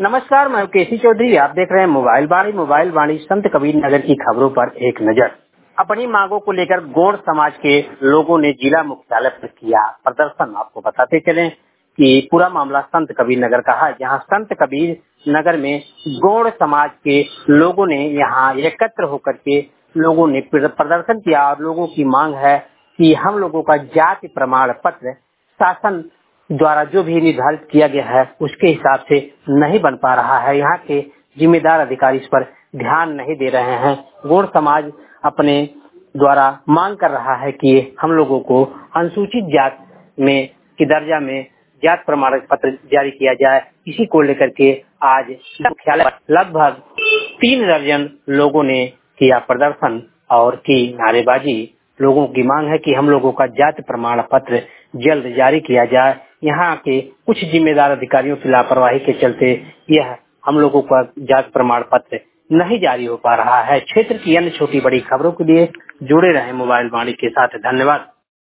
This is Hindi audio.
नमस्कार, मैं केसी चौधरी। आप देख रहे हैं मोबाइल वाणी संत कबीर नगर की खबरों पर एक नजर। अपनी मांगों को लेकर गौड़ समाज के लोगों ने जिला मुख्यालय पर किया प्रदर्शन। आपको बताते चलें कि पूरा मामला संत कबीर नगर का है, जहां संत कबीर नगर में गौड़ समाज के लोगों ने यहां एकत्र होकर के लोगों ने प्रदर्शन किया और लोगों की मांग है कि हम लोगों का जाति प्रमाण पत्र शासन द्वारा जो भी निर्धारित किया गया है उसके हिसाब से नहीं बन पा रहा है। यहाँ के जिम्मेदार अधिकारी इस पर ध्यान नहीं दे रहे हैं। गौड़ समाज अपने द्वारा मांग कर रहा है कि हम लोगों को अनुसूचित जात में की दर्जा में जात प्रमाण पत्र जारी किया जाए। इसी को लेकर के आज मुख्यालय पर लगभग 3 दर्जन लोगों ने किया प्रदर्शन और की नारेबाजी। लोगों की मांग है कि हम लोगों का जाति प्रमाण पत्र जल्द जारी किया जाए। यहाँ के कुछ जिम्मेदार अधिकारियों की लापरवाही के चलते यह हम लोगों का जाति प्रमाण पत्र नहीं जारी हो पा रहा है। क्षेत्र की अन्य छोटी बड़ी खबरों के लिए जुड़े रहें मोबाइल वाणी के साथ। धन्यवाद।